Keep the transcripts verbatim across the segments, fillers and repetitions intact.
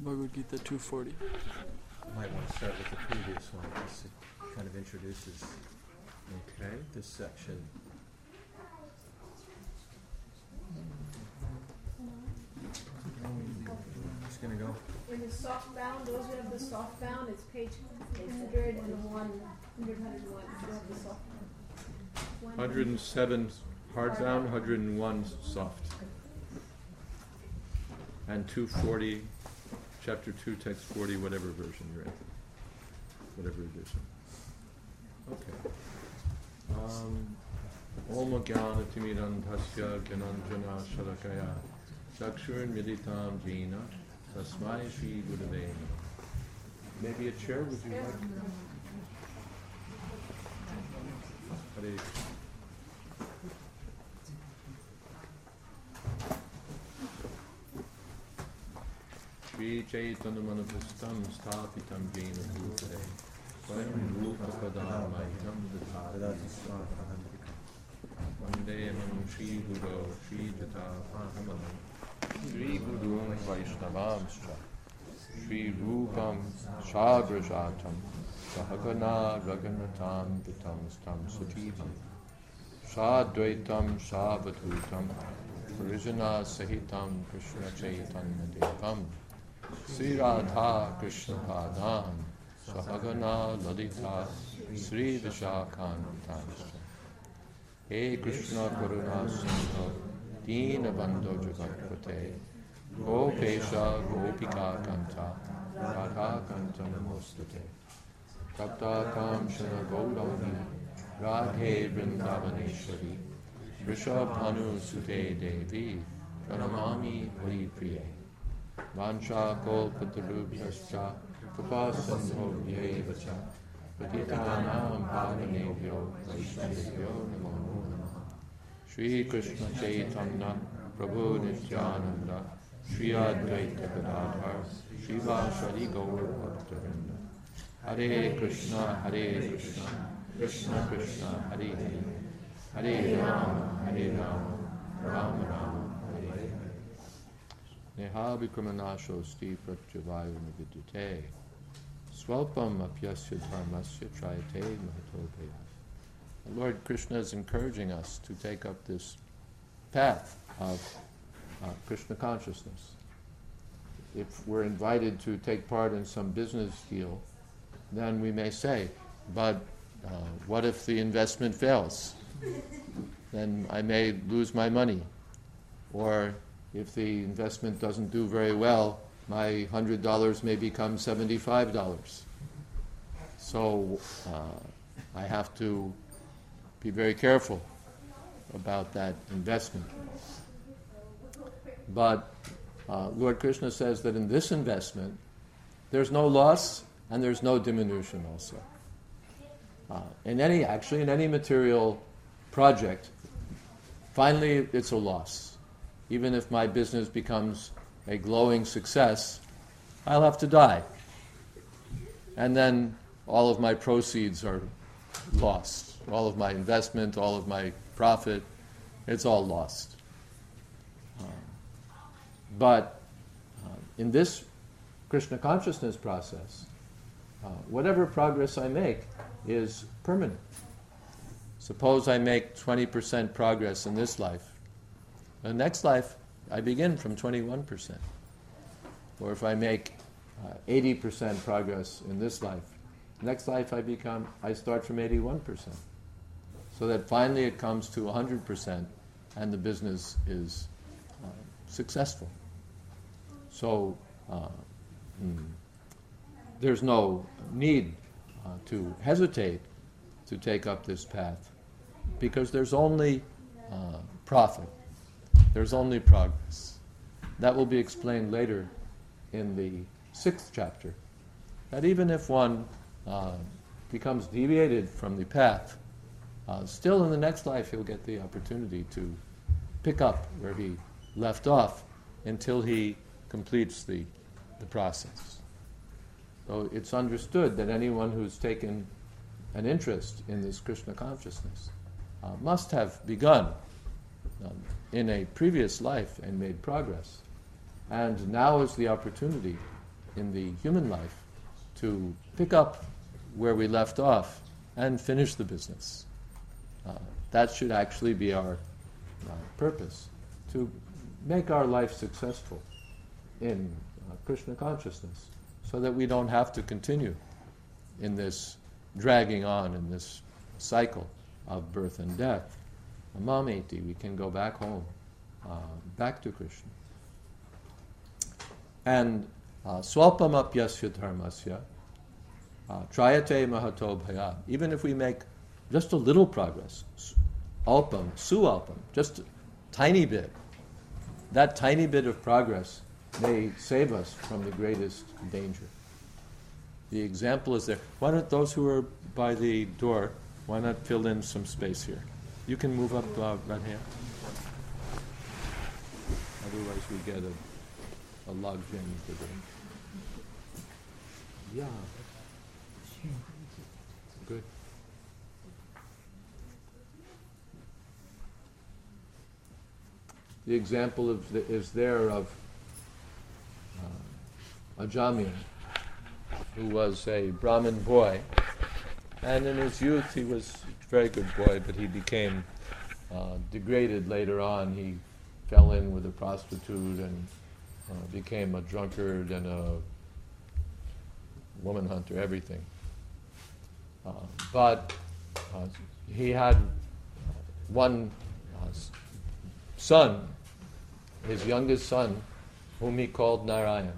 Bhagavad Gita two forty. Might want to start with the previous one, because it kind of introduces, okay, this section. Just going to go. In the soft bound, those who have the soft bound, it's page one hundred one, one hundred, one hundred one. You have the soft bound. one hundred seven hard bound, one hundred one soft. And two forty, chapter two, text forty, whatever version you're in. Whatever edition. Okay. Um, Om Jnana Timirantasya Gyananjana Shalakaya Chakshur Militam Jina Tasmai Shri Gurave Namaha. Maybe a chair, would you like? Hare Krishna. Shri Chaitanya Manavustam Sthapitam Jena Bhutare Swayam Rupa Padamahitam Dadhati Swapaham Vandeyam Shri Guru Shri Jata Kamalam Shri Gurun Vaishnavamscha Shri Rupam Shabrajatam Sahagana Raganatam Vitam Stam Sativam Shadvaitam Shavadhutam Parijana Sahitam Krishna Chaitanya Devam Sri Radha Krishna Padam Sahagana Lalita Sri Vishakhantanscha He Krishna Karuna Sindhu Dina Bandho Jagatpate Gopesha Gopika Kanta Radha Kanta Namostate Tapta Kamshana Gaurani Radhe Vrindavaneshwari Vrishabhanu Sute Devi Pranamami Hari Priye Vansha Kolpatarubhyascha Kripasandho Yevacha Patitanam Pavanebhyo Vaishnavibhyo Namo Namaha Shri Krishna Chaitanya Prabhu Nityananda Shri Advaita Gadadhar Shri Vashali Gaur Bhaktavinda Hare Krishna Hare Krishna Krishna Krishna Hare Hare Hare Rama Hare Rama Rama Rama Hare Hare Neha Vikramanasho Sti Pratyavayu Nividyate Swalpam Apyasya Dharmasya Trayate Mahatopayas. Lord Krishna is encouraging us to take up this path of uh, Krishna consciousness. If we're invited to take part in some business deal, then we may say, but uh, what if the investment fails? Then I may lose my money. Or if the investment doesn't do very well, my one hundred dollars may become seventy-five dollars. So uh, I have to be very careful about that investment. But uh, Lord Krishna says that in this investment, there's no loss and there's no diminution also. Uh, in any, actually, in any material project, finally it's a loss. Even if my business becomes a glowing success, I'll have to die. And then all of my proceeds are lost. All of my investment, all of my profit, it's all lost. Uh, but uh, in this Krishna consciousness process, uh, whatever progress I make is permanent. Suppose I make twenty percent progress in this life. The next life, I begin from twenty-one percent. Or if I make uh, eighty percent progress in this life, next life I become, I start from eighty-one percent. So that finally it comes to one hundred percent and the business is uh, successful. So uh, mm, there's no need uh, to hesitate to take up this path because there's only uh, profit. There's only progress. That will be explained later in the sixth chapter. That even if one uh, becomes deviated from the path, uh, still in the next life he'll get the opportunity to pick up where he left off until he completes the, the process. So it's understood that anyone who's taken an interest in this Krishna consciousness uh, must have begun um, in a previous life and made progress. And now is the opportunity in the human life to pick up where we left off and finish the business. Uh, that should actually be our uh, purpose, to make our life successful in uh, Krishna consciousness, so that we don't have to continue in this dragging on, in this cycle of birth and death. Mameti, we can go back home, uh, back to Krishna. And uh, swalpam apyasya dharmasya, uh, trayate mahato bhaya. Even if we make just a little progress, alpam, sualpam, just a tiny bit, that tiny bit of progress may save us from the greatest danger. The example is there. Why don't those who are by the door, why not fill in some space here? You can move up uh, right here. Otherwise we get a, a log jam into the room. Yeah. Good. The example of the, is there of uh, Ajamil, who was a Brahmin boy, and in his youth he was a very good boy, but he became uh, degraded later on. He fell in with a prostitute and uh, became a drunkard and a woman hunter, everything. Uh, but uh, he had one uh, son, his youngest son, whom he called Narayan.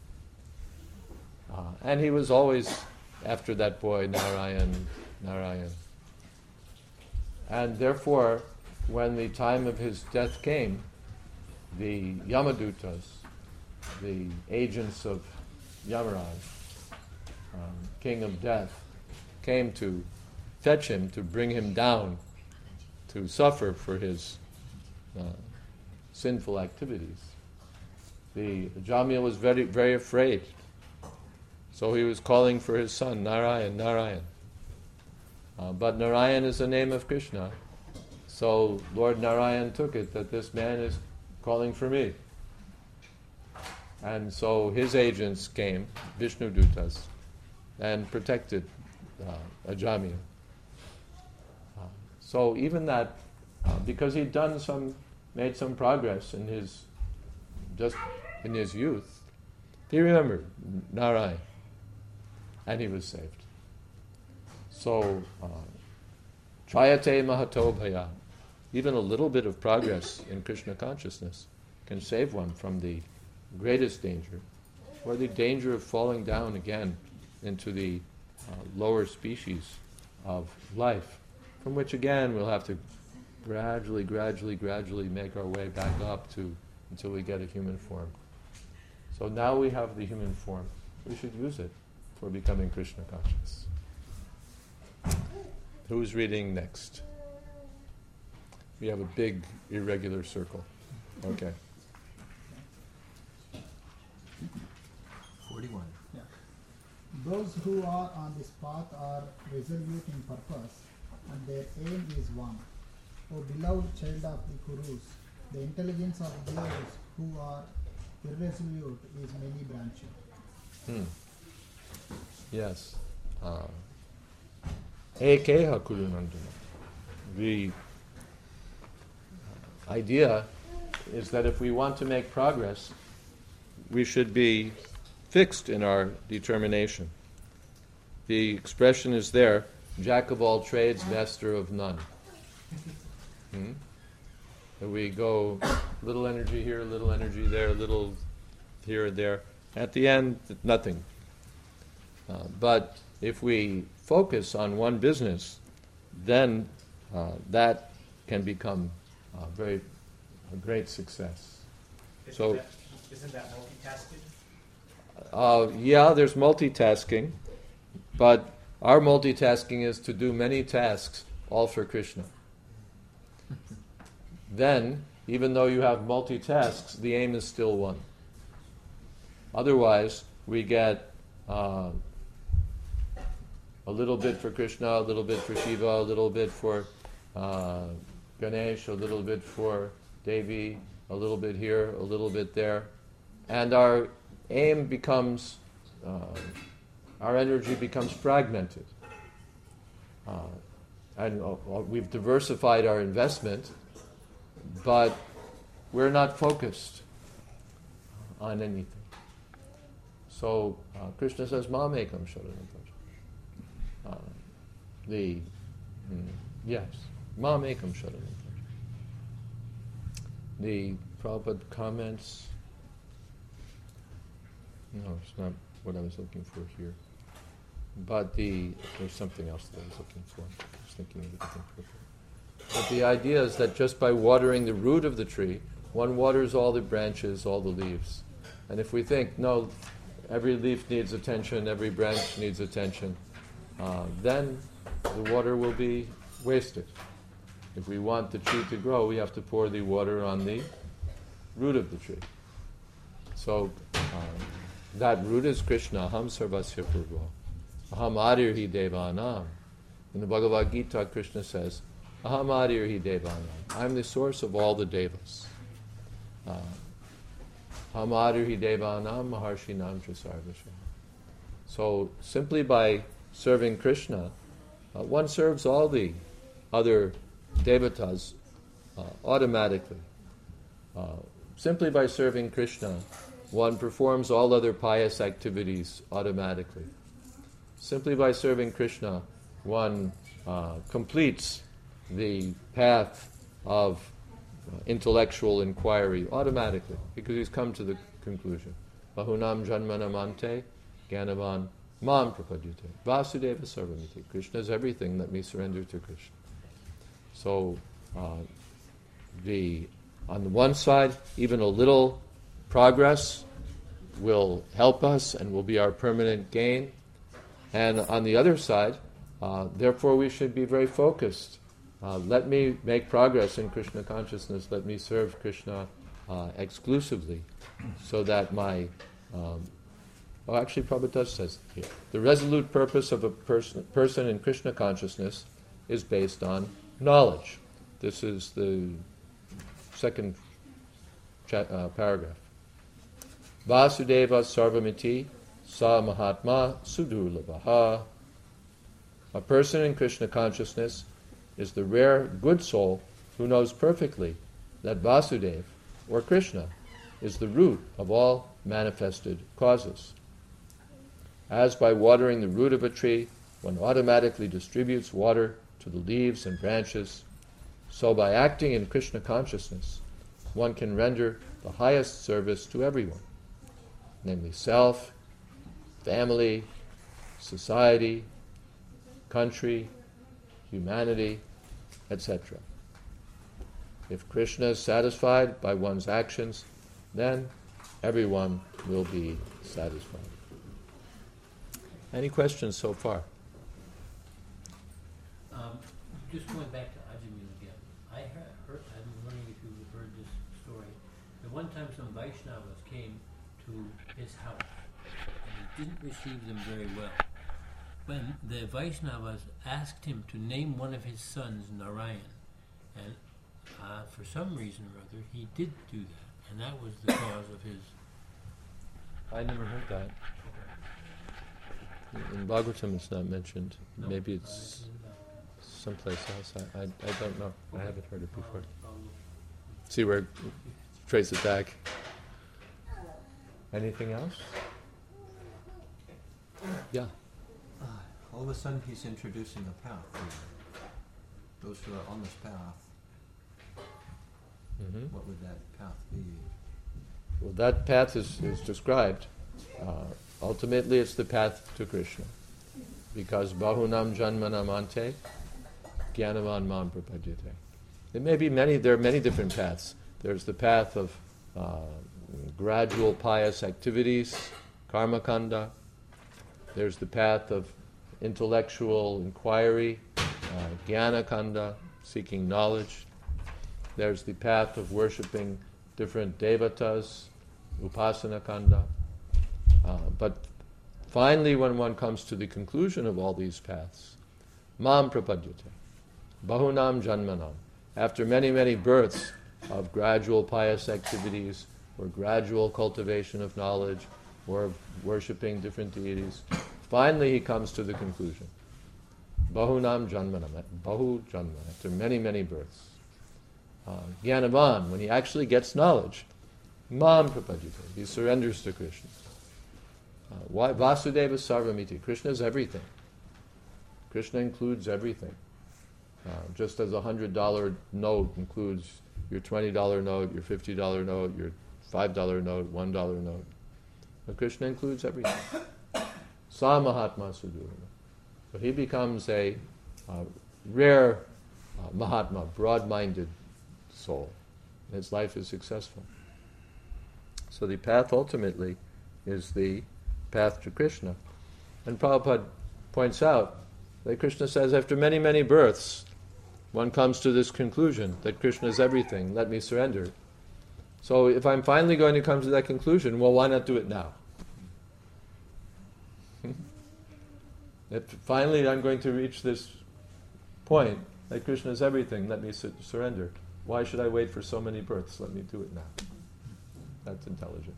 Uh, and he was always after that boy, Narayan, Narayan. And therefore, when the time of his death came, the Yamadutas, the agents of Yamaraj, um, king of death, came to fetch him, to bring him down, to suffer for his uh, sinful activities. The Jamil was very, very afraid. So he was calling for his son, Narayan, Narayan. Uh, but Narayan is the name of Krishna. So Lord Narayan took it that this man is calling for me. And so his agents came, Vishnu Dutas, and protected uh, Ajamil. Uh, so even that, uh, because he'd done some, made some progress in his, just in his youth, he remembered Narayan, and he was saved. So, uh, Trayate Mahato Bhaya, even a little bit of progress in Krishna consciousness can save one from the greatest danger, or the danger of falling down again into the uh, lower species of life, from which again we'll have to gradually, gradually, gradually make our way back up to until we get a human form. So now we have the human form. We should use it for becoming Krishna conscious. Who's reading next? We have a big irregular circle. Okay. forty-one. Yeah. Those who are on this path are resolute in purpose, and their aim is one. O beloved child of the Kurus, the intelligence of those who are irresolute is many branching. Hmm. Yes. Uh, Ekeha Kurunandana. The idea is that if we want to make progress, we should be fixed in our determination. The expression is there, jack of all trades, master of none. Hmm? So we go little energy here, little energy there, little here and there. At the end, nothing. Uh, but if we focus on one business, then uh, that can become uh, very a great success. Isn't So, that, isn't that multitasking? uh, yeah, there's multitasking, but our multitasking is to do many tasks, all for Krishna. Then, even though you have multitasks, the aim is still one. Otherwise, we get uh, a little bit for Krishna, a little bit for Shiva, a little bit for uh, Ganesh, a little bit for Devi, a little bit here, a little bit there. And our aim becomes, uh, our energy becomes fragmented. Uh, and uh, we've diversified our investment, but we're not focused on anything. So uh, Krishna says, "Ma mekam sharanam praja." Uh, the mm, yes, "Ma mekam sharanam praja." The Prabhupada comments. No, it's not what I was looking for here. But the there's something else that I was looking for. I was thinking of a different purpose. But the idea is that just by watering the root of the tree, one waters all the branches, all the leaves. And if we think, no, every leaf needs attention, every branch needs attention, uh, then the water will be wasted. If we want the tree to grow, we have to pour the water on the root of the tree. So uh, that root is Krishna, Aham Sarvasya Purva. Aham Adirhi Devanam. In the Bhagavad Gita, Krishna says, Aham Adirhi Devanam. I'm the source of all the devas. Uh, Aham Adirhi Devanam Maharshinam Trasarvasya. So simply by serving Krishna, uh, one serves all the other devatas uh, automatically. Uh, simply by serving Krishna, one performs all other pious activities automatically. Simply by serving Krishna, one uh, completes the path of uh, intellectual inquiry automatically, because he's come to the conclusion. Bahunam janmanam ante gyanavan mam prapadyate vasudeva sarvamiti. Krishna is everything, let me surrender to Krishna. So, uh, the on the one side, even a little progress will help us and will be our permanent gain. And on the other side, uh, therefore we should be very focused. Uh, let me make progress in Krishna consciousness. Let me serve Krishna uh, exclusively, so that my... Um, oh, actually, Prabhupada says here, the resolute purpose of a person, person in Krishna consciousness is based on knowledge. This is the second cha- uh, paragraph. Vasudeva sarvamiti sa mahatma sudurlabhaha. A person in Krishna consciousness is the rare good soul who knows perfectly that Vasudeva, or Krishna, is the root of all manifested causes. As by watering the root of a tree, one automatically distributes water to the leaves and branches, so by acting in Krishna consciousness, one can render the highest service to everyone, namely self, family, society, country, humanity, et cetera. If Krishna is satisfied by one's actions, then everyone will be satisfied. Any questions so far? Um, just going back to Ajamil again, I heard, heard, I'm wondering if you heard this story. That one time some Vaishnavas came to his house, and he didn't receive them very well. When the Vaishnavas asked him to name one of his sons Narayan, and uh, for some reason or other, he did do that, and that was the cause of his... I never heard that. In Bhagavatam it's not mentioned. No, Maybe uh, it's in, uh, someplace else. I, I, I don't know. I haven't heard it before. I'll- I'll- See where, trace it back. Anything else? Yeah. Uh, all of a sudden he's introducing a path. Those who are on this path, Mm-hmm. what would that path be? Well, that path is, is described. Uh, ultimately, it's the path to Krishna. Because Bahunam Janmanam Ante Gyanavan Mam Prapadyate. There may be many, there are many different paths. There's the path of uh, gradual pious activities, karma kanda. There's the path of intellectual inquiry, uh, jnana kanda, seeking knowledge. There's the path of worshipping different devatas, upasana kanda. Uh, but finally, when one comes to the conclusion of all these paths, mam prapadyate, bahunam janmanam, after many, many births of gradual pious activities or gradual cultivation of knowledge or worshipping different deities. Finally, he comes to the conclusion. Bahunam janmanam, bahu janma, after many, many births. Uh, Gyanavan, when he actually gets knowledge, mam prapajite, he surrenders to Krishna. Uh, why? Vasudeva sarvamiti, Krishna is everything. Krishna includes everything. Uh, just as a one hundred dollar note includes your twenty dollar note, your fifty dollar note, your five dollar note, one dollar note. But Krishna includes everything. Sa Mahatma Sudurana. But he becomes a uh, rare uh, Mahatma, broad-minded soul. His life is successful. So the path ultimately is the path to Krishna. And Prabhupada points out that Krishna says, after many, many births, one comes to this conclusion that Krishna is everything, let me surrender. So if I'm finally going to come to that conclusion, well, why not do it now? If finally I'm going to reach this point that Krishna is everything, let me su- surrender. Why should I wait for so many births? Let me do it now. That's intelligent.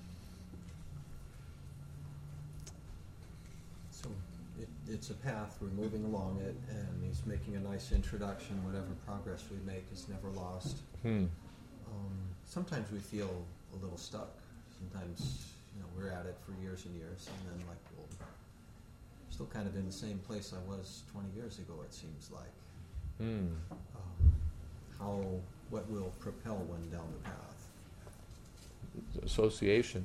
So it, it's a path, we're moving along it, and he's making a nice introduction. Whatever progress we make is never lost. Hmm. Um, sometimes we feel a little stuck. Sometimes, you know, we're at it for years and years, and then like, well, still kind of in the same place I was twenty years ago, it seems like. Hmm. Um, how, what will propel one down the path? Association.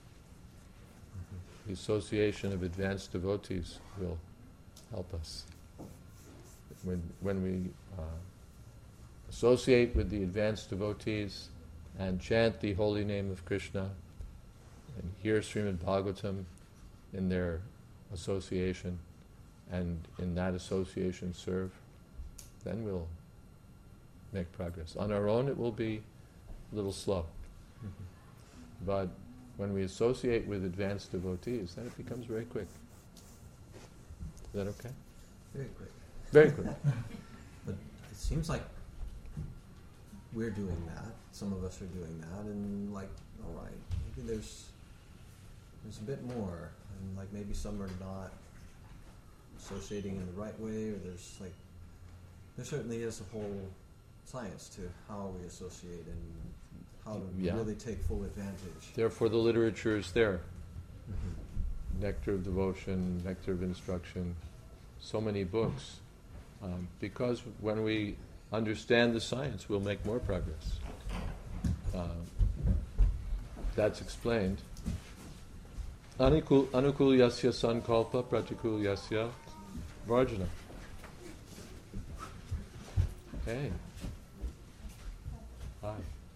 The association of advanced devotees will help us. When, when we uh, associate with the advanced devotees and chant the holy name of Krishna and hear Srimad Bhagavatam in their association and in that association serve, then we'll make progress. On our own it will be a little slow. Mm-hmm. But when we associate with advanced devotees, then it becomes very quick. Is that okay? Very quick. Very quick. But it seems like we're doing that. Some of us are doing that, and like, all right, maybe there's there's a bit more, and like maybe some are not associating in the right way, or there's like there certainly is a whole science to how we associate and how to Yeah. really take full advantage. Therefore the literature is there. Mm-hmm. Nectar of Devotion, Nectar of Instruction, so many books. Um, because when we understand the science, we'll make more progress. Uh, that's explained. Anukul, anukul yasya sankalpa pratikul yasya varjana. Okay. Hi.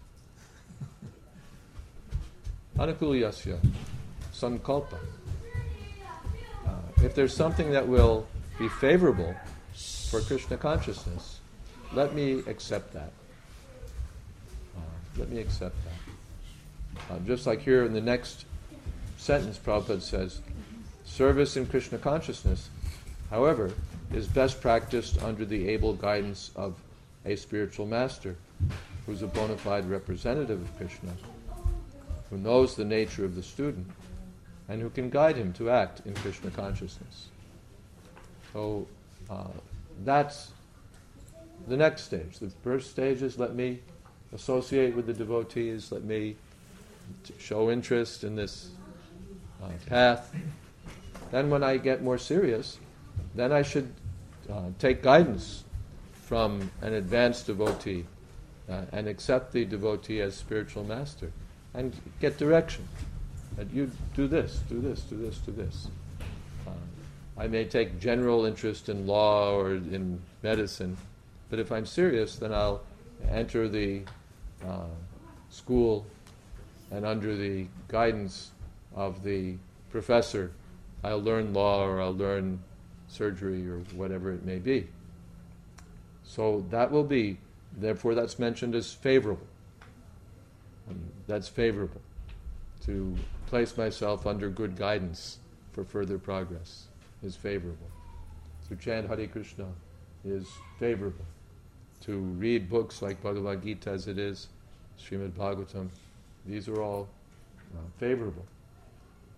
Anukul yasya sankalpa. Uh, if there's something that will be favorable for Krishna consciousness, let me accept that. Uh, let me accept that. Uh, just like here in the next sentence, Prabhupada says, service in Krishna consciousness, however, is best practiced under the able guidance of a spiritual master who's a bona fide representative of Krishna, who knows the nature of the student, and who can guide him to act in Krishna consciousness. So uh, that's the next stage. The first stage is let me associate with the devotees, let me t- show interest in this uh, path. Then when I get more serious, then I should uh, take guidance from an advanced devotee uh, and accept the devotee as spiritual master and get direction. That you do this, do this, do this, do this. Uh, I may take general interest in law or in medicine, but if I'm serious, then I'll enter the uh, school and under the guidance of the professor, I'll learn law or I'll learn surgery or whatever it may be. So that will be, therefore that's mentioned as favorable. Um, that's favorable, to place myself under good guidance for further progress is favorable. To chant Hare Krishna is favorable. To read books like Bhagavad Gita as it is, Srimad Bhagavatam, these are all uh, favorable. Um,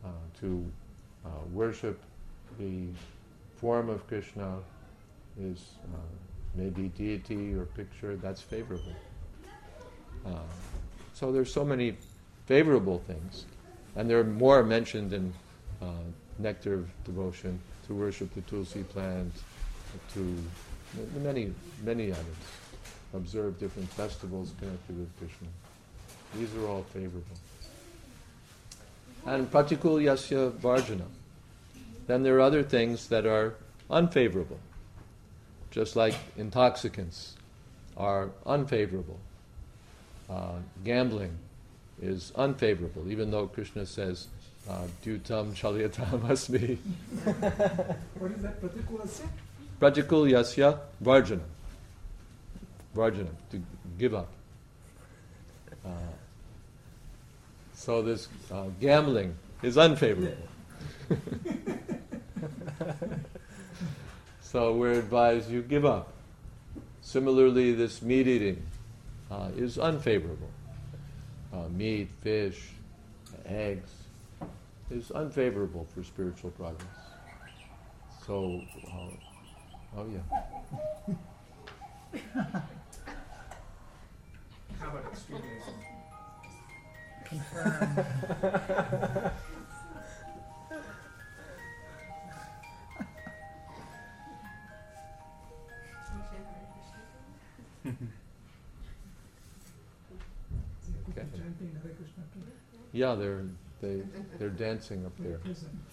to uh, worship the form of Krishna, his uh, maybe deity or picture, that's favorable. Uh, so there's so many favorable things, and there are more mentioned in uh, Nectar of Devotion, to worship the Tulsi plant, to m- many, many others, observe different festivals connected with Krishna. These are all favorable. And pratikul yasya varjana. Then there are other things that are unfavorable, just like intoxicants are unfavorable. Uh, gambling is unfavorable, even though Krishna says, uh, Dutam Chaliyatam Asmi. What is that? Pratikulasya? Pratikul yasya varjana. Varjana, to give up. Uh, so this uh, gambling is unfavorable. So we're advised you give up. Similarly, this meat eating uh, is unfavorable. Uh, meat, fish, eggs is unfavorable for spiritual progress. So, uh, oh yeah. How about extremism? Okay. Chanting Hare Krishna too. Yeah, they're they they're dancing up there.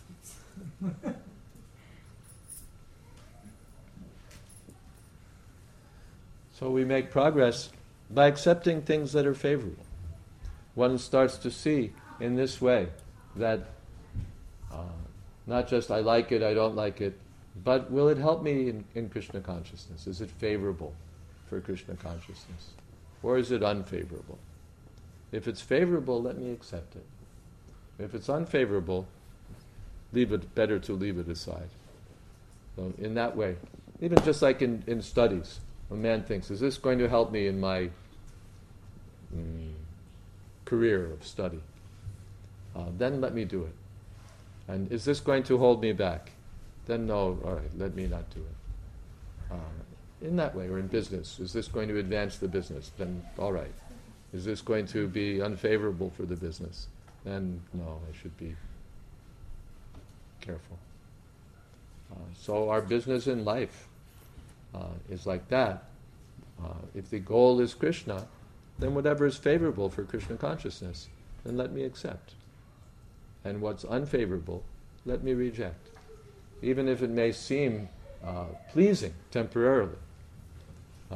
So we make progress by accepting things that are favorable. One starts to see in this way that uh, not just I like it, I don't like it, but will it help me in, in Krishna consciousness? Is it favorable for Krishna consciousness? Or is it unfavorable? If it's favorable, let me accept it. If it's unfavorable, leave it, better to leave it aside. So in that way, even just like in, in studies, a man thinks, is this going to help me in my mm, career of study? Uh, then let me do it. And is this going to hold me back? Then no, all right, let me not do it. Uh, in that way, or in business, is this going to advance the business? Then all right. Is this going to be unfavorable for the business? Then no, I should be careful. Uh, so our business in life uh, is like that. Uh, if the goal is Krishna, then whatever is favorable for Krishna consciousness, then let me accept. And what's unfavorable, let me reject. Even if it may seem uh, pleasing temporarily. Uh,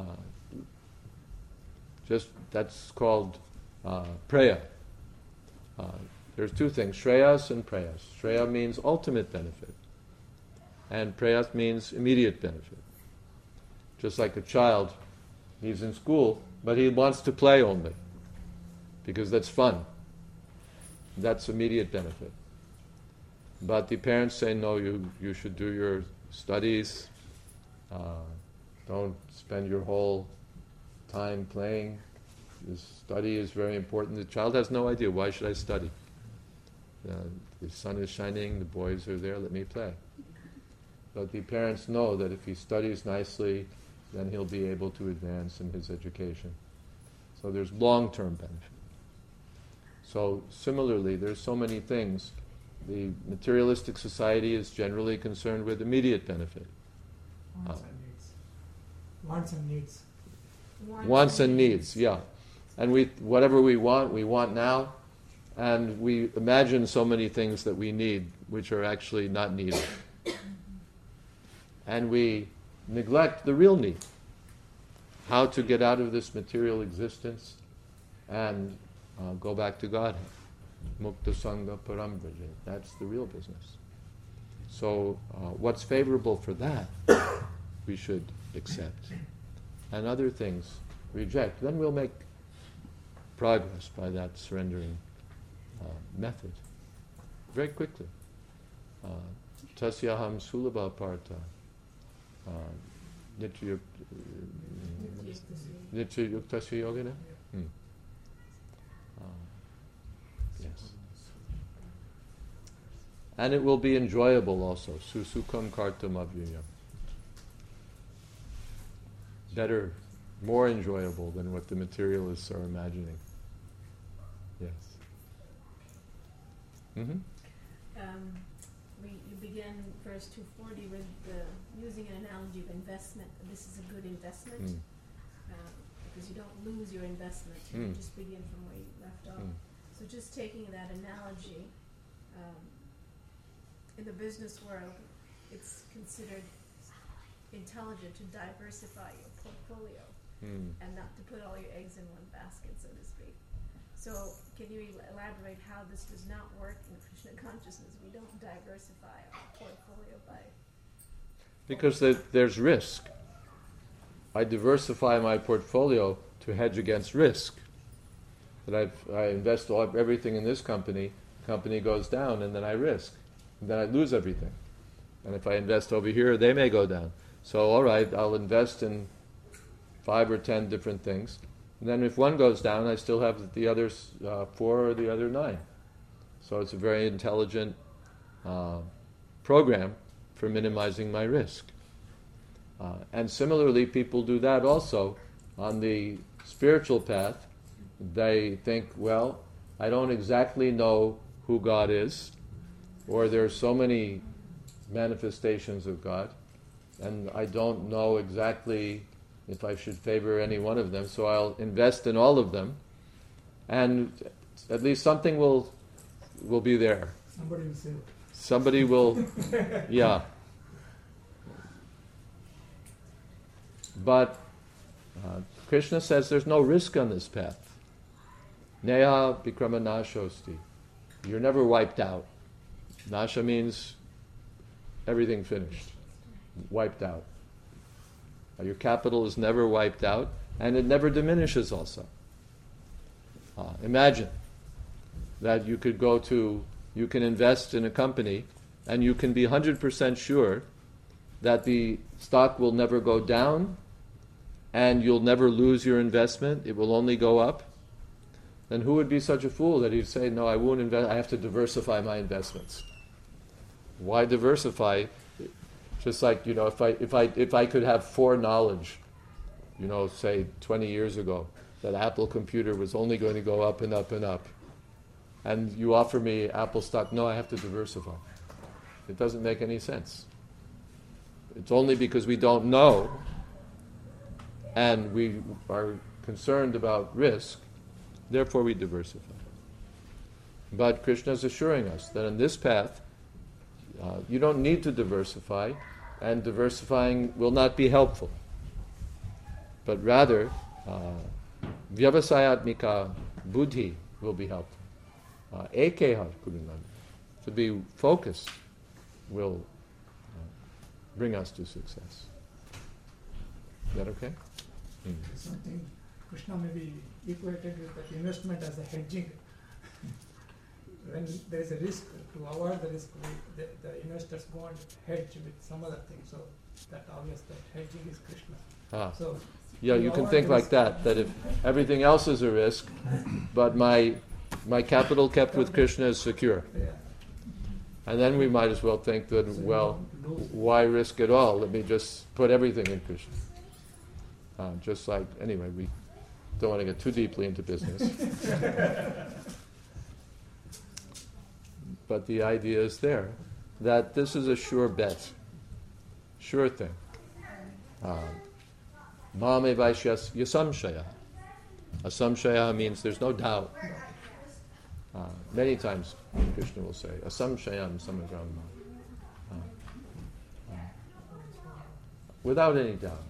just that's called uh, preya. Uh, there's two things, shreyas and preyas. Shreya means ultimate benefit, and preyas means immediate benefit. Just like a child, he's in school, but he wants to play only, because that's fun. That's immediate benefit. But the parents say, no, you, you should do your studies, uh, don't spend your whole time playing. This study is very important. The child has no idea, why should I study? Uh, the sun is shining, the boys are there, let me play. But the parents know that if he studies nicely, then he'll be able to advance in his education. So there's long-term benefit. So similarly, there's so many things. The materialistic society is generally concerned with immediate benefit. Wants Uh, and needs. Wants and needs. Wants and needs, yeah. And we, whatever we want, we want now, and we imagine so many things that we need, which are actually not needed. And we neglect the real need, how to get out of this material existence and uh, go back to Godhead. Mukta Sangha Parambraja, that's the real business. So uh, what's favorable for that, we should accept. And other things, reject. Then we'll make progress by that surrendering uh, method. Very quickly. Uh, Tasyaham sulabha partha. Uh, Nitya yuktasya yogina? Hmm. Uh, yes. and it will be enjoyable also. Susukam kartam avyayam. Better, more enjoyable than what the materialists are imagining. Yes. Mm-hmm. Um, we, you begin verse two forty with the, using an analogy of investment. This is a good investment Mm. uh, because you don't lose your investment. You Mm. can just begin from where you left off. Mm. So just taking that analogy, um, in the business world, it's considered intelligent to diversify your portfolio Mm. and not to put all your eggs in one basket, so to speak. So can you el- elaborate how this does not work in Krishna consciousness? We don't diversify our portfolio by... Because there, there's risk. I diversify my portfolio to hedge against risk. That I've, I invest all, everything in this company, company goes down, and then I risk. And then I lose everything. And if I invest over here, they may go down. So, all right, I'll invest in five or ten different things. And then if one goes down, I still have the other uh, four or the other nine. So it's a very intelligent uh, program for minimizing my risk. Uh, and similarly, people do that also on the spiritual path. They think, well, I don't exactly know who God is, or there are so many manifestations of God, and I don't know exactly if I should favor any one of them, so I'll invest in all of them, and at least something will will be there. Somebody will say, Somebody will, yeah. But uh, Krishna says there's no risk on this path. Neha Vikrama Nashosti. You're never wiped out. Nasha means everything finished, wiped out. Uh, your capital is never wiped out, and it never diminishes also. Uh, imagine that you could go to, you can invest in a company, and you can be one hundred percent sure that the stock will never go down, and you'll never lose your investment, it will only go up. Then who would be such a fool that he'd say, no, I won't invest, I have to diversify my investments. Why diversify? Just like, you know, if I if I if I could have foreknowledge, you know, say twenty years ago, that Apple computer was only going to go up and up and up, and you offer me Apple stock, no, I have to diversify. It doesn't make any sense. It's only because we don't know and we are concerned about risk, therefore we diversify. But Krishna is assuring us that in this path, uh, you don't need to diversify, and diversifying will not be helpful. But rather, uh, vyavasayatmika buddhi will be helpful. Uh, Ekehar kurunam, to be focused, will uh, bring us to success. Is that okay? Mm. something Krishna may be equated with that investment as a hedging. When there is a risk, to avoid the risk, we, the, the investors go and hedge with some other thing. So that obvious that hedging is Krishna. Ah. So Yeah, you can think like that, that if everything else is a risk, but my my capital kept with Krishna is secure. yeah, And then we might as well think that, well, why risk it all? Let me just put everything in Krishna. Uh, just like, anyway, we don't want to get too deeply into business. But the idea is there, that this is a sure bet, sure thing. Mame vaishyas yasamshaya. Asamshaya means there's no doubt. Uh, many times Krishna will say, asamshayam samagram. Uh, uh, without any doubt.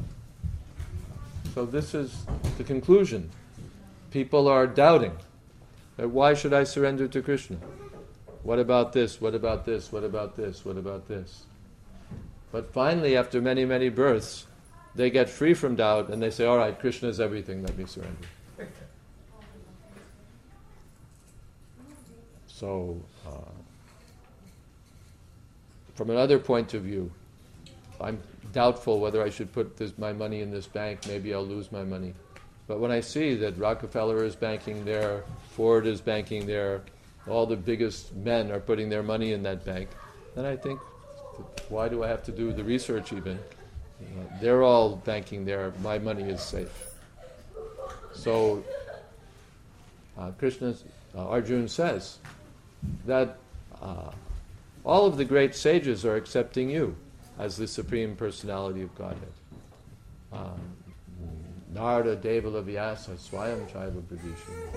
So this is the conclusion. People are doubting. That why should I surrender to Krishna? What about this? What about this? What about this? What about this? But finally, after many, many births, they get free from doubt and they say, all right, Krishna is everything, let me surrender. So, uh, from another point of view, I'm doubtful whether I should put this, my money in this bank, maybe I'll lose my money. But when I see that Rockefeller is banking there, Ford is banking there, all the biggest men are putting their money in that bank, then I think, why do I have to do the research even? You know, they're all banking there, my money is safe. So uh, Krishna, uh, Arjuna says that uh, all of the great sages are accepting you as the Supreme Personality of Godhead. Um, Narada Devala Vyasa Swayam Chaiva Bhivishana.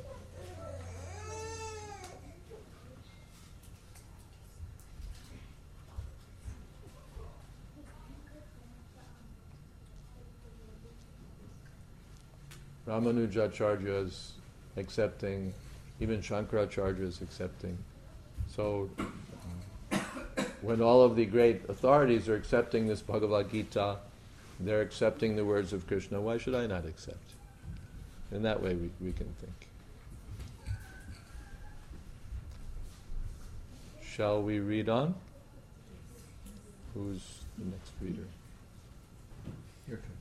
Ramanujacharya is accepting, even Shankaracharya is accepting. So, uh, when all of the great authorities are accepting this Bhagavad Gita, they're accepting the words of Krishna, why should I not accept? In that way we, we can think. Shall we read on? Who's the next reader? Your turn.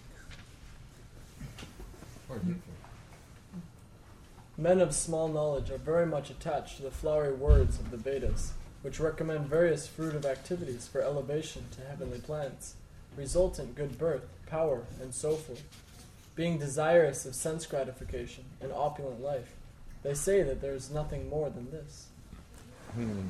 Or your turn. Men of small knowledge are very much attached to the flowery words of the Vedas, which recommend various fruitive activities for elevation to heavenly planets, resultant good birth, power, and so forth. Being desirous of sense gratification and opulent life, they say that there is nothing more than this. Hmm.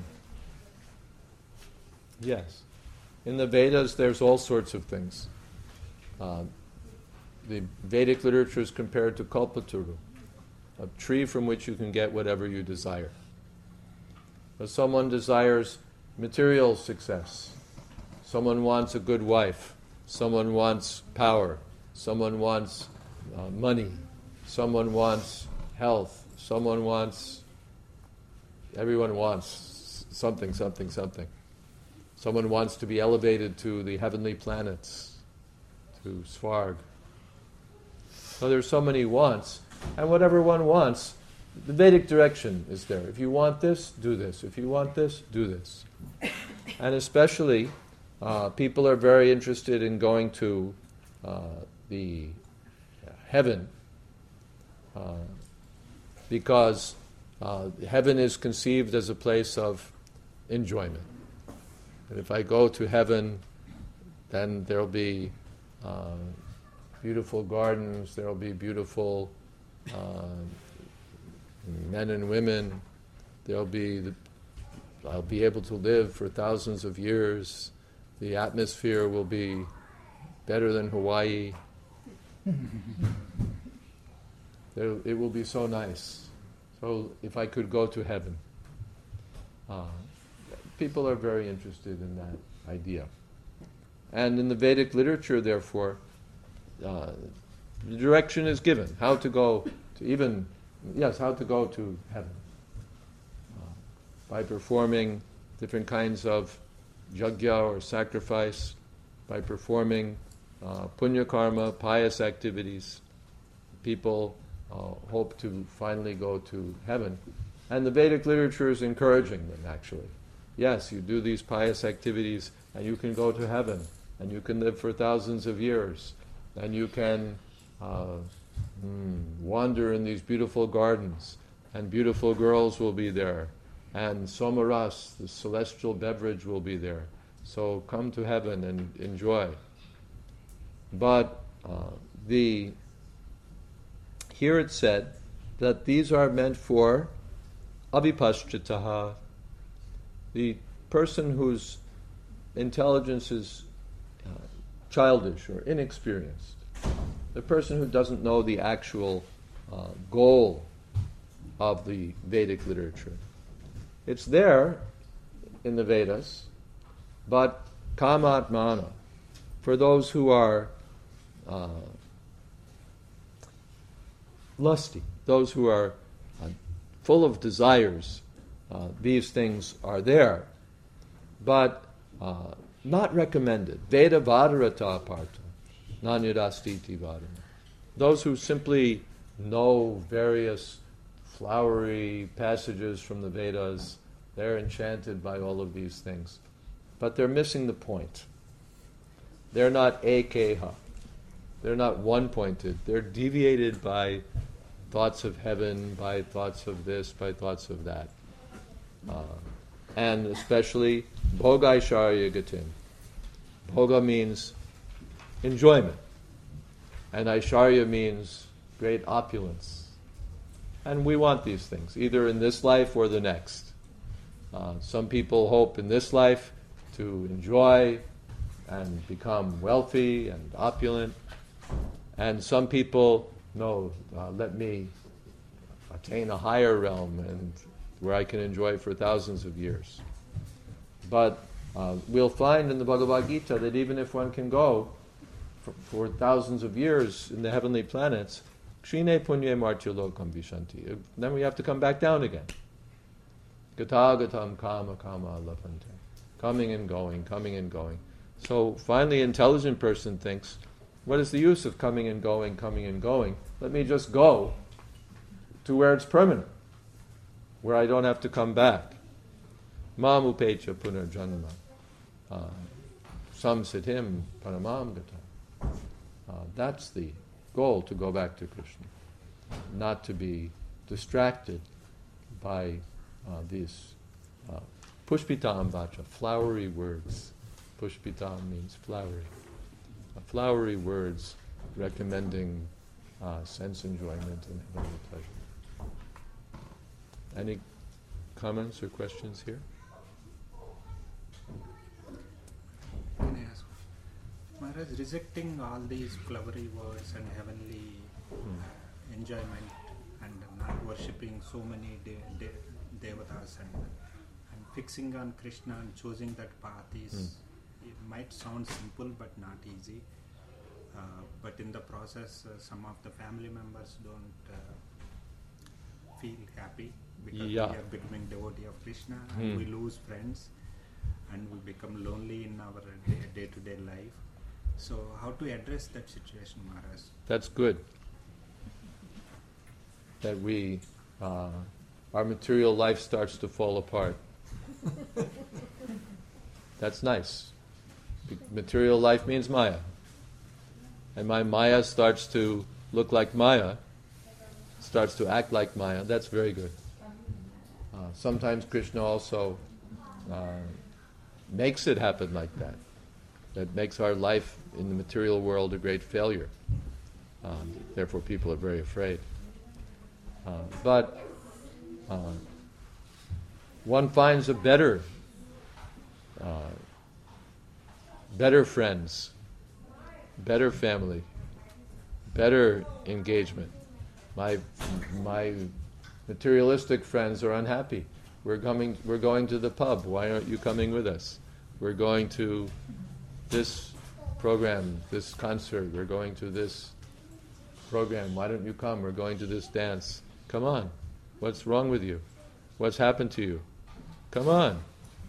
Yes. In the Vedas, there's all sorts of things. Uh, the Vedic literature is compared to Kalpataru, a tree from which you can get whatever you desire. If someone desires material success, someone wants a good wife, someone wants power, someone wants uh, money, someone wants health, someone wants, everyone wants something, something, something. Someone wants to be elevated to the heavenly planets, to Svarg. So there's so many wants, and whatever one wants, the Vedic direction is there. If you want this, do this. If you want this, do this. And especially, uh, people are very interested in going to uh, the uh, heaven uh, because uh, heaven is conceived as a place of enjoyment. And if I go to heaven, then there'll be uh, beautiful gardens, there'll be beautiful uh, men and women, there'll be, the, I'll be able to live for thousands of years, the atmosphere will be better than Hawaii. There, it will be so nice. So if I could go to heaven. Uh, people are very interested in that idea. And in the Vedic literature, therefore, uh, the direction is given, how to go to even, yes, how to go to heaven. Uh, by performing different kinds of yajna or sacrifice, by performing uh, punya karma, pious activities, people uh, hope to finally go to heaven. And the Vedic literature is encouraging them, actually. Yes, you do these pious activities and you can go to heaven and you can live for thousands of years and you can uh, mm, wander in these beautiful gardens and beautiful girls will be there and somaras, the celestial beverage, will be there. So come to heaven and enjoy. But uh, the here it said that these are meant for avipaschitaha, the person whose intelligence is uh, childish or inexperienced, the person who doesn't know the actual uh, goal of the Vedic literature. It's there in the Vedas, but kamatmana, for those who are uh, lusty, those who are uh, full of desires, uh, these things are there, but uh, not recommended. Veda vadarata parta, nanyadastiti vadana. Those who simply know various flowery passages from the Vedas, they're enchanted by all of these things. But they're missing the point. They're not ekeha. They're not one-pointed. They're deviated by thoughts of heaven, by thoughts of this, by thoughts of that. Uh, and especially bhogaisharya gatin. Bhoga means enjoyment, and aisharya means great opulence. And we want these things, either in this life or the next. Uh, some people hope in this life to enjoy and become wealthy and opulent, and some people, no, uh, let me attain a higher realm and where I can enjoy for thousands of years. But uh, we'll find in the Bhagavad Gita that even if one can go for, for thousands of years in the heavenly planets, kshine punye martya lokam vishanti, then we have to come back down again. Gata gatam kama kama lapante. Coming and going, coming and going. So finally, an intelligent person thinks, what is the use of coming and going, coming and going? Let me just go to where it's permanent, where I don't have to come back. Mam upecha punarjanma. Uh, some siddhim paramam gata. Uh, that's the goal, to go back to Krishna. Not to be distracted by uh, these uh, pushpitam vacha, flowery words. Pushpitam means flowery. Uh, flowery words recommending uh, sense enjoyment and heavenly pleasure. Any comments or questions here? Can I ask? Maharaj, rejecting all these flowery words and heavenly Hmm. enjoyment and not worshipping so many de- de- devatas and, and fixing on Krishna and choosing that path is, Hmm. it might sound simple but not easy. Uh, but in the process, uh, some of the family members don't uh, feel happy because Yeah. we are becoming devotee of Krishna and Hmm. we lose friends and we become lonely in our day- day-to-day life. So how to address that situation, Maharaj? That's good. That we, uh, our material life starts to fall apart. That's nice. Be- material life means Maya. And my Maya starts to look like Maya, starts to act like Maya. That's very good. Uh, sometimes Krishna also uh, makes it happen like that. That makes our life in the material world a great failure. Um, therefore, people are very afraid. Uh, but uh, one finds a better, uh, better friends, better family, better engagement. My my materialistic friends are unhappy. We're coming. We're going to the pub. Why aren't you coming with us? We're going to this program, this concert. We're going to this program. Why don't you come? We're going to this dance. Come on. What's wrong with you? What's happened to you? Come on.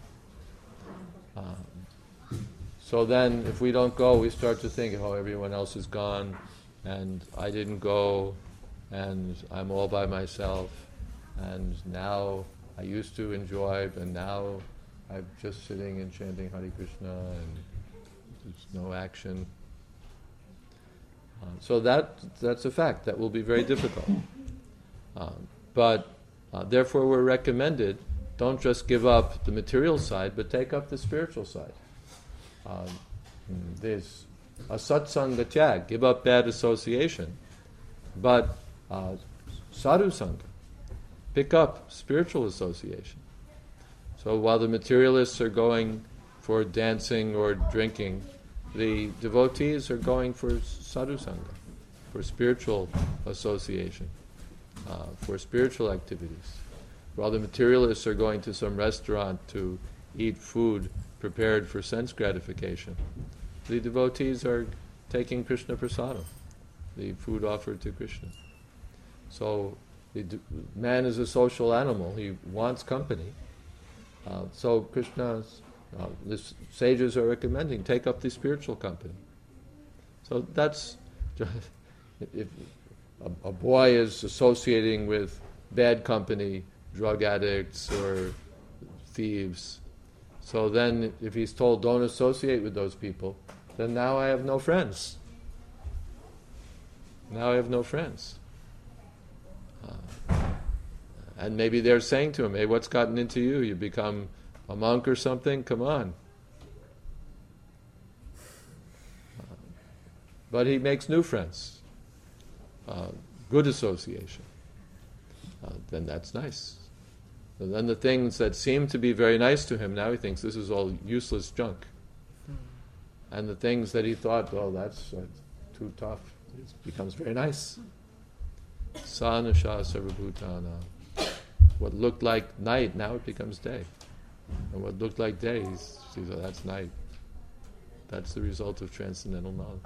Um, so then, if we don't go, we start to think, oh, everyone else is gone, and I didn't go, and I'm all by myself, and now I used to enjoy, and now I'm just sitting and chanting Hare Krishna, and there's no action. Uh, so that that's a fact. That will be very difficult. Um, but uh, therefore we're recommended, don't just give up the material side, but take up the spiritual side. Um, there's a satsanga tyag, give up bad association, but uh, sadhu sangha, pick up spiritual association. So while the materialists are going for dancing or drinking, the devotees are going for sadhu sangha, for spiritual association. Uh, for spiritual activities. While the materialists are going to some restaurant to eat food prepared for sense gratification, the devotees are taking Krishna prasadam, the food offered to Krishna. So the d- man is a social animal. He wants company. Uh, so Krishna's, uh, the sages are recommending, take up the spiritual company. So that's, if A, a boy is associating with bad company, drug addicts or thieves. So then if he's told don't associate with those people, then now I have no friends. Now I have no friends. Uh, and maybe they're saying to him, hey, what's gotten into you? You become a monk or something? Come on. Uh, but he makes new friends. Uh, good association. Uh, then that's nice. And then the things that seem to be very nice to him, now he thinks this is all useless junk. And the things that he thought, oh, that's uh, too tough, it becomes very nice. Sanasha sarvabhutana. What looked like night, now it becomes day. And what looked like day, he sees, oh, that's night. That's the result of transcendental knowledge.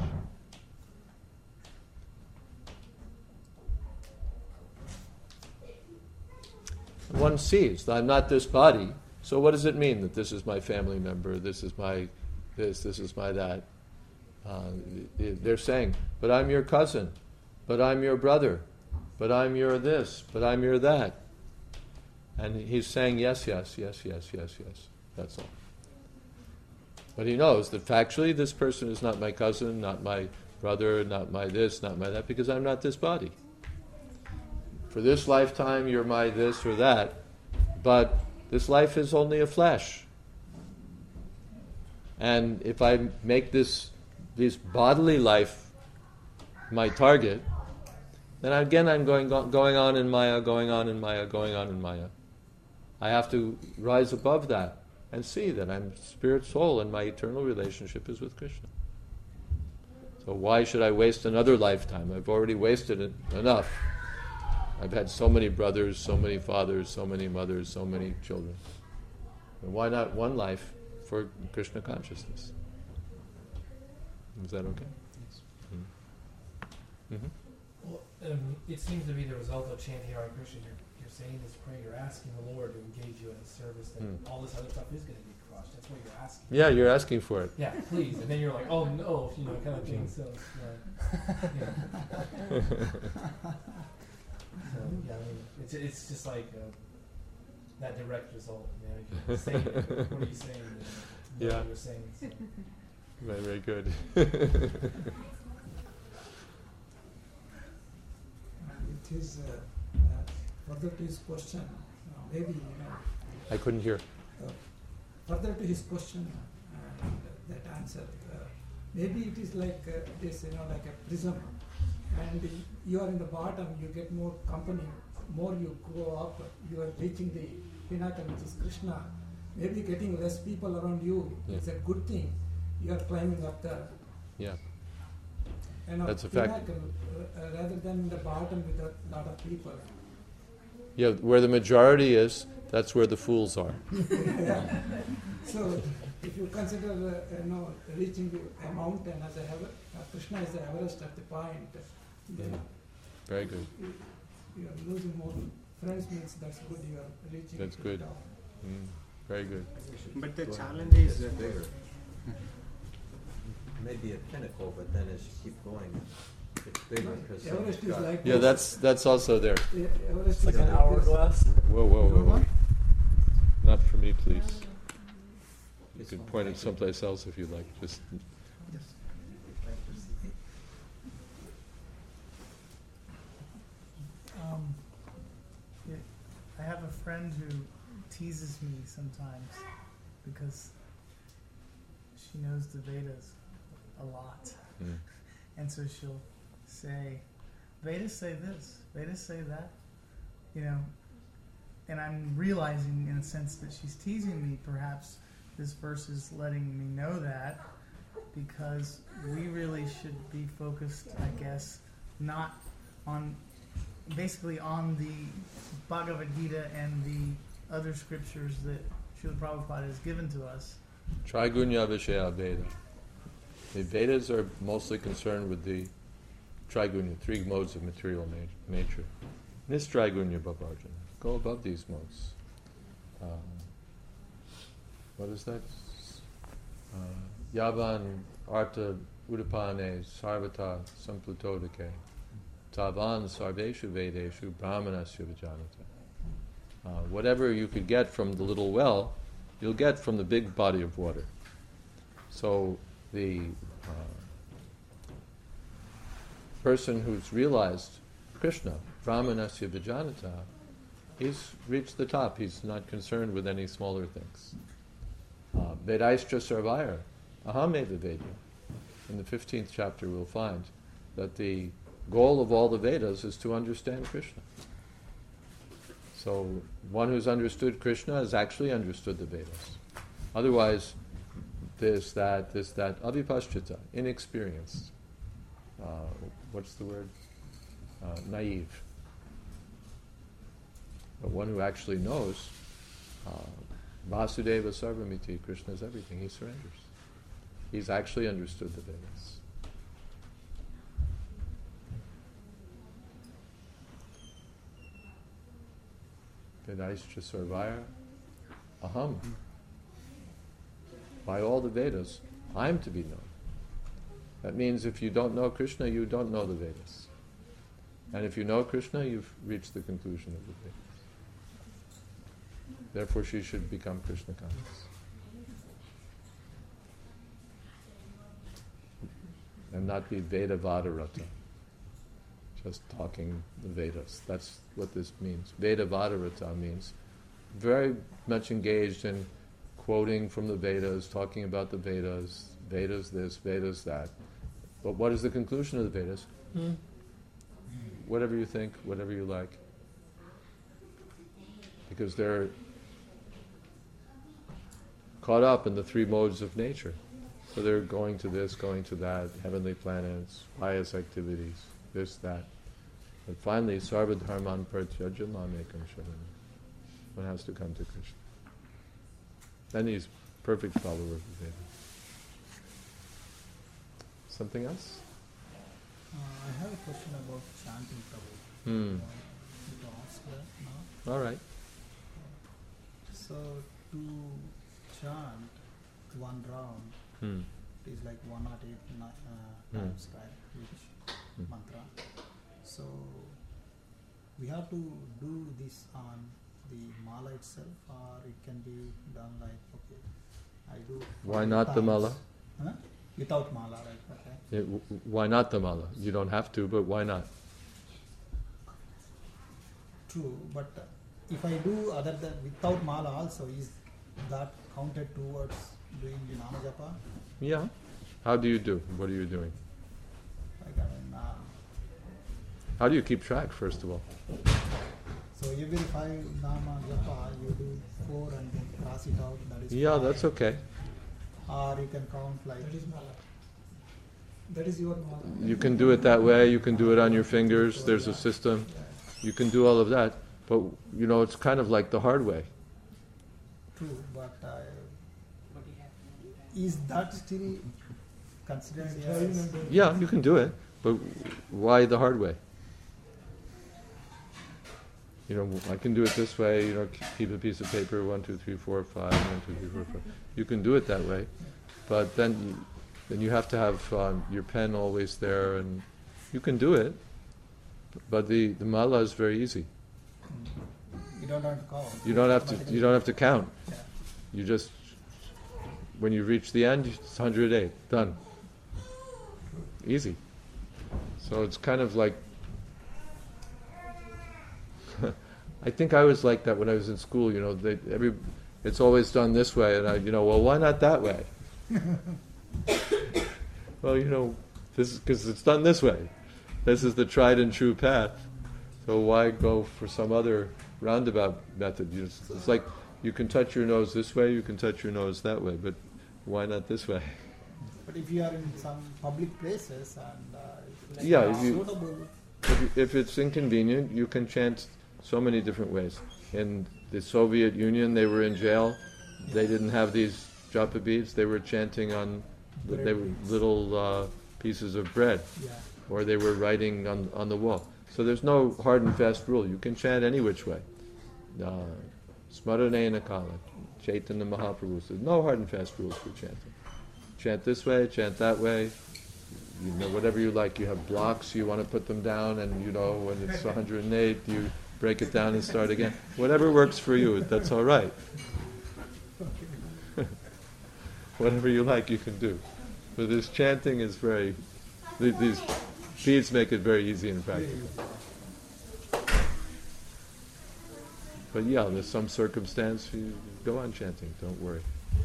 One sees that I'm not this body, so what does it mean that this is my family member, this is my this, this is my that? Uh, they're saying, but I'm your cousin, but I'm your brother, but I'm your this, but I'm your that. And he's saying yes, yes, yes, yes, yes, yes. That's all. But he knows that factually this person is not my cousin, not my brother, not my this, not my that, because I'm not this body. For this lifetime, you're my this or that, but this life is only a flesh. And if I make this this bodily life my target, then again I'm going going on in Maya, going on in Maya, going on in Maya. I have to rise above that and see that I'm spirit soul and my eternal relationship is with Krishna. So why should I waste another lifetime? I've already wasted it enough. I've had so many brothers, so many fathers, so many mothers, so many children. And why not one life for Krishna consciousness? Is that okay? Yes. Mm-hmm. Mm-hmm. Well, um, it seems to be the result of chanting Hare Krishna. You're, you're saying this prayer, you're asking the Lord to engage you in a service that Mm. all this other stuff is going to get crushed. That's what you're asking. Yeah, you're asking for it. Yeah, please. And then you're like, oh no, you know, kind of thing. So, uh, yeah. So, yeah, I mean, it's, it's just like uh, that direct result. You know, you say, what are you saying? And you know Yeah. what you're saying. So. Very, very good. It is uh, uh, further to his question, uh, maybe, you know, I couldn't hear. uh, further to his question uh, and that answer, uh, maybe it is like uh, this, you know, like a prism, and you are in the bottom, you get more company, more you go up, you are reaching the pinnacle, which is Krishna. Maybe getting less people around you Yeah. is a good thing. You are climbing up the Yeah. you know, That's a fact. pinnacle, uh, rather than in the bottom with a lot of people. Yeah, where the majority is, that's where the fools are. Yeah. So, if you consider, uh, you know, reaching the, a mountain as a Ever- uh, Krishna is the Everest at the point, then Very good. you, you are losing more friends means that's good. You are reaching. That's to the good. top. Mm, very good. But the challenge is It's uh, bigger. Maybe a pinnacle, but then as you keep going, it's bigger because Everest is like Yeah, this. that's that's also there. Yeah, Everest It's like is an this. hourglass. Whoa, whoa, whoa, whoa. Not for me, please. You It's can fine. point it someplace else if you'd like. Just Um, yeah, I have a friend who teases me sometimes because she knows the Vedas a lot. mm, And so she'll say, Vedas say this, Vedas say that, you know. And I'm realizing, in a sense, that she's teasing me. Perhaps this verse is letting me know that, because we really should be focused, I guess, not on, basically on the Bhagavad Gita and the other scriptures that Srila Prabhupada has given to us. Trigunya Vishaya Veda. The Vedas are mostly concerned with the Trigunya, three modes of material na- nature. This Trigunya Bhavarjana. Go above these modes. Um, what is that? Uh, Yavan Arta Udapane Sarvata Samplutodake Tavan Sarveshu Vedeshu Brahmanasya Vijanata. Uh, whatever you could get from the little well, you'll get from the big body of water. So the uh, person who's realized Krishna Brahmanasya Vijanata, he's reached the top. He's not concerned with any smaller things. Uh, Vedaistra Sarvaya, Ahameva Vedya. In the fifteenth chapter we'll find that the goal of all the Vedas is to understand Krishna. So one who's understood Krishna has actually understood the Vedas. Otherwise, this, that, this, that, avipaschita, inexperienced. Uh, what's the word? Uh, naive. But one who actually knows, uh, Vasudeva Sarvamiti, Krishna is everything, he surrenders. He's actually understood the Vedas. Vedaischa Sarvaya Aham. By all the Vedas, I'm to be known. That means if you don't know Krishna, you don't know the Vedas. And if you know Krishna, you've reached the conclusion of the Vedas. Therefore, she should become Krishna conscious. And not be Veda Vadarata. Just talking the Vedas. That's what this means. Veda Vadarata means very much engaged in quoting from the Vedas, talking about the Vedas, Vedas this, Vedas that. But what is the conclusion of the Vedas? Hmm. Whatever you think, whatever you like. Because they're caught up in the three modes of nature. So they're going to this, going to that, heavenly planets, pious activities, this, that. But finally, Sarva Dharman Partyajya Mamekam Sharanam. One has to come to Krishna. Then he's perfect follower of the Vedas. Something else? Uh, I have a question about chanting, Prabhu. Hmm. Uh, to ask that now. All right. So to chant one round, Hmm. it is like one or eight ni- uh, Hmm. times, right? Each Hmm. mantra. So we have to do this on the mala itself, or it can be done like, okay, I do. Why five not the times. mala? Huh? Without mala, right? Okay. Yeah, w- w- why not the mala? You don't have to, but why not? True, but uh, if I do other than without mala also, is that counted towards doing the nama japa? Yeah. How do you do? What are you doing? Like I mean, uh, How do you keep track, first of all? so every five nama japa you do four and then cross it out. That is Yeah, five. that's okay. Or you can count like. That is mala. That is your mala. You can do it that way. You can do it on your fingers. There's a system. You can do all of that. But, you know, it's kind of like the hard way. True, but uh, is that still considered as Yeah, you can do it. But why the hard way? You know, I can do it this way, you know, k- keep a piece of paper, one, two, three, four, five, one, two, three, four, five. You can do it that way. But then you, then you have to have um, your pen always there, and you can do it. But the, the mala is very easy. you don't have to count? You don't have to you don't have to count. Yeah. You just, when you reach the end, it's one hundred eight, done. Easy. So it's kind of like, I think I was like that when I was in school, you know, they, every, it's always done this way, and I, you know, well, why not that way? Well, you know, this is because it's done this way. This is the tried and true path. So why go for some other roundabout method? You just, it's like you can touch your nose this way, you can touch your nose that way, but why not this way? But if you are in some public places and uh, it's like Yeah, not if you- suitable, If, you- if it's inconvenient, you can chant so many different ways. In the Soviet Union, they were in jail. They didn't have these japa beads. They were chanting on Bread they were beads. little uh, pieces of bread, yeah. or they were writing on on the wall. So there's no hard and fast rule. You can chant any which way. Uh, Smaranena Kala, Chaitanya Mahaprabhu says, no hard and fast rules for chanting. Chant this way, chant that way. You know, whatever you like. You have blocks, you want to put them down, and you know, when it's one hundred eight, you break it down and start again. Whatever works for you, that's all right. Whatever you like, you can do. But this chanting is very, th- these beads make it very easy and practical. But yeah, there's some circumstance, you go on chanting, don't worry.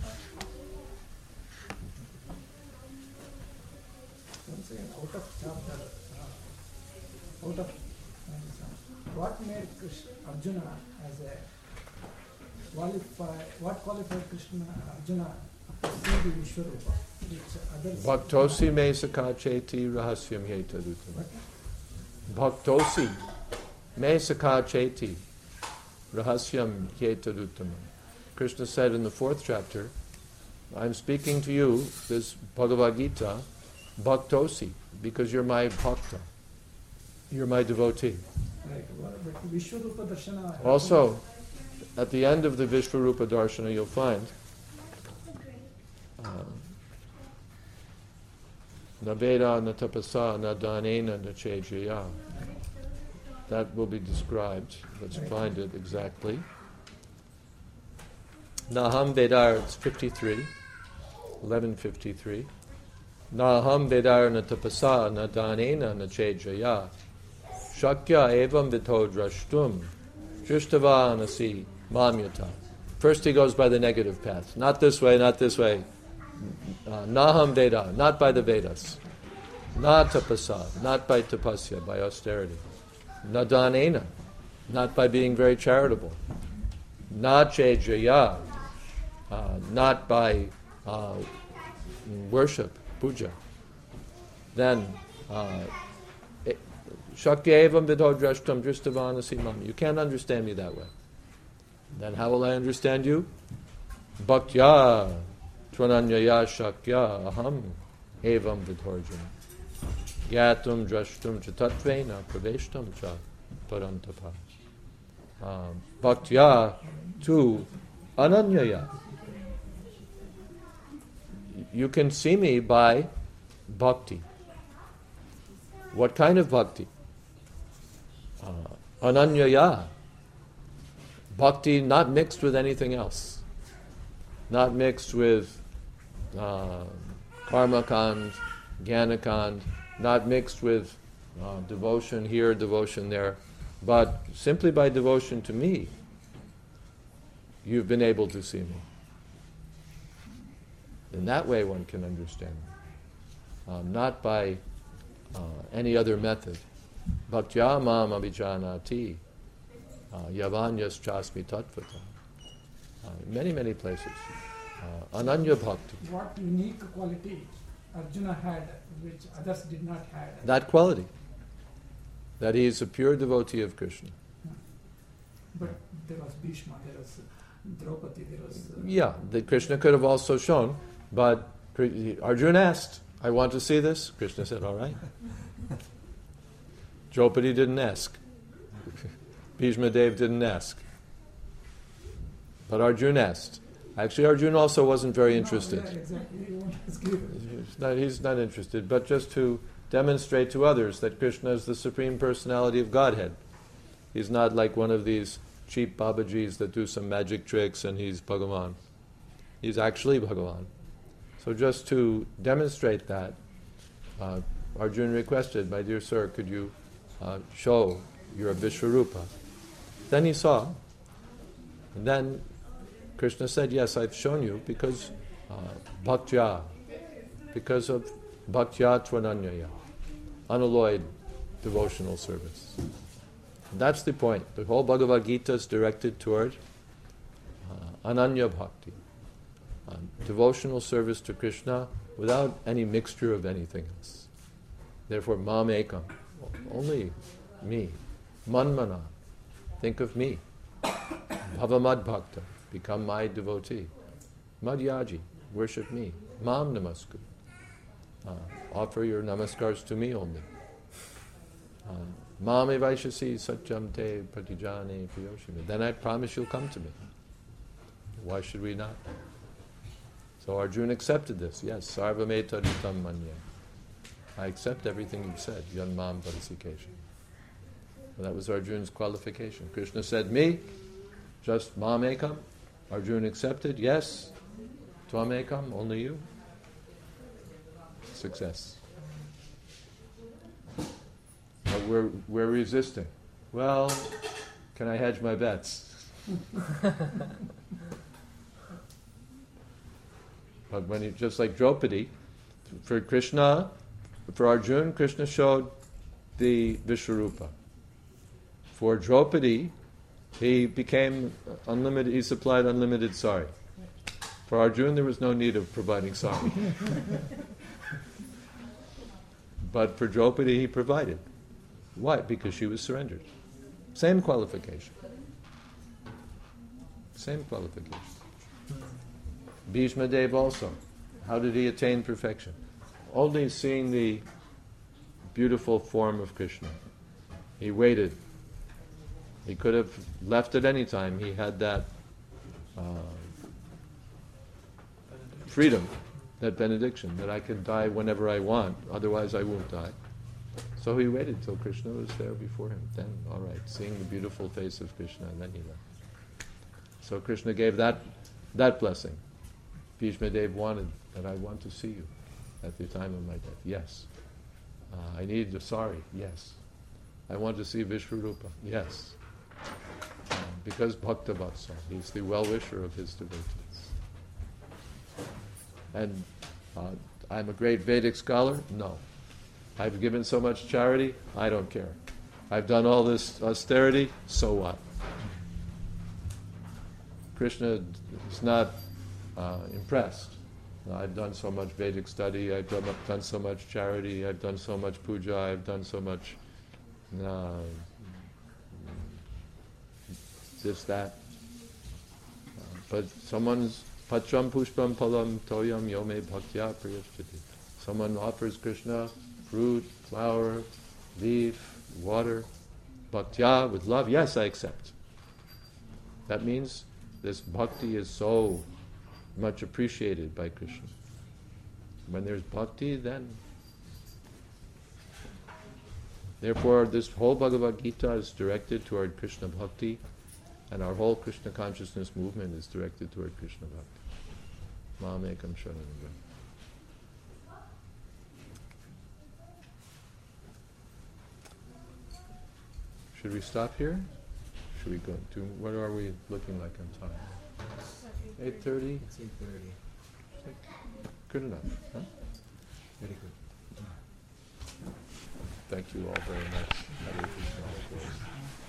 Once again, out of chapter, uh, out of what made Krishna, Arjuna as a qualify, what qualified Krishna Arjuna to see the Vishwarupa, which others. Bhaktosi me sakacheti rahasyam yetadutam. Bhaktosi me sakacheti rahasyam yetadutam. Krishna said in the fourth chapter, I'm speaking to you, this Bhagavad Gita, Bhaktosi, because you're my bhakta. You're my devotee. Right. But Vishwarupa Darshana. Also, at the end of the Vishwarupa Darshana, you'll find uh, na veda, na tapasa, na danena, na chejaya. That will be described. Let's find it exactly. Naham Vedar, it's fifty-three, eleven fifty-three. Naham Vedar na tapasa, na danena, na chejaya. Shakya evam vito drashtum, drishtavanasi mamyata. First he goes by the negative path. Not this way, not this way. Uh, Naham Veda, not by the Vedas. Na tapasa, not by tapasya, by austerity. Na danena, not by being very charitable. Na chejaya, uh, not by uh, worship, puja. Then, uh, Shakya evam vidho drashtam dristavanasi mam. You can't understand me that way. Then how will I understand you? Bhaktya tvananyaya shakya aham evam vidhorjana. Gyatum drashtum chatatvena praveshtam cha parantapa. Um, Bhaktya tu ananyaya. You can see me by bhakti. What kind of bhakti? Uh, ananyaya. Bhakti not mixed with anything else. Not mixed with uh, karma kand, jnana kand, not mixed with uh, devotion here, devotion there, but simply by devotion to me, you've been able to see me. In that way one can understand me. Um, not by uh, any other method. Bhaktya mam abhijanati yavanyas chasmi tattvata. Uh, many, many places. Uh, Ananya bhakti. What unique quality Arjuna had which others did not have? That quality. That he is a pure devotee of Krishna. But there was Bhishma, there was Draupadi, there was... Uh, yeah, that Krishna could have also shown, but Arjuna asked, I want to see this. Krishna said, all right. Draupadi didn't ask. Bhishma Dev didn't ask. But Arjuna asked. Actually, Arjuna also wasn't very interested. No, yeah, exactly. He won't ask either. He's not, he's not interested, but just to demonstrate to others that Krishna is the Supreme Personality of Godhead. He's not like one of these cheap Babajis that do some magic tricks and he's Bhagavan. He's actually Bhagavan. So just to demonstrate that, uh, Arjuna requested, my dear sir, could you uh, show your Vishwarupa? Then he saw, and then Krishna said, yes, I've shown you because uh, bhaktya, because of bhaktya tvananyaya, unalloyed devotional service. And that's the point. The whole Bhagavad Gita is directed toward uh, ananya bhakti, uh, devotional service to Krishna without any mixture of anything else. Therefore, mam ekam, only me. Manmana, think of me. Bhavamad bhakta, become my devotee. Madhyaji, worship me. Mam namaskar, uh, offer your namaskars to me only. Uh, Mam evaishasi satyam te pratijane priyoshime. Then I promise you'll come to me. Why should we not? So Arjuna accepted this. Yes, sarvameta ritam manye. I accept everything you said. Yanmam parisikesha. That was Arjuna's qualification. Krishna said, me, just mam ekam. Arjuna accepted, yes. Tvam ekam, only you. Success. But we're, we're resisting. Well, can I hedge my bets? But when he, just like Draupadi, for Krishna, for Arjuna, Krishna showed the Vishwarupa. For Draupadi, he became unlimited, he supplied unlimited sari. For Arjuna, there was no need of providing sari. But for Draupadi, he provided. Why? Because she was surrendered. Same qualification. Same qualification. Bhishma Dev also. How did he attain perfection? Only seeing the beautiful form of Krishna. He waited. He could have left at any time. He had that uh, freedom, that benediction, that I can die whenever I want, otherwise I won't die. So he waited till Krishna was there before him. Then, all right, seeing the beautiful face of Krishna, and then he left. So Krishna gave that that blessing. Bhishma Dev wanted that I want to see you at the time of my death. Yes. Uh, I need the sari. Yes. I want to see Vishwarupa. Yes. Uh, because Bhakta Vatsal, he's the well-wisher of his devotees. And uh, I'm a great Vedic scholar? No. I've given so much charity? I don't care. I've done all this austerity? So what? Krishna is not uh, impressed. I've done so much Vedic study, I've done, done so much charity, I've done so much puja, I've done so much uh, this, that. Uh, but someone's patram pushpam palam toyam yome bhaktya priyashtati. Someone offers Krishna fruit, flower, leaf, water, bhaktya, with love. Yes, I accept. That means this bhakti is so much appreciated by Krishna. When there's bhakti, then. Therefore, this whole Bhagavad Gita is directed toward Krishna bhakti, and our whole Krishna consciousness movement is directed toward Krishna bhakti. Ma'amekam sharanam brahma. Should we stop here? Should we go to, what are we looking like on time? eight thirty? It's eight thirty. Good enough, huh? Very good. Thank you all very much. Hare Krishna.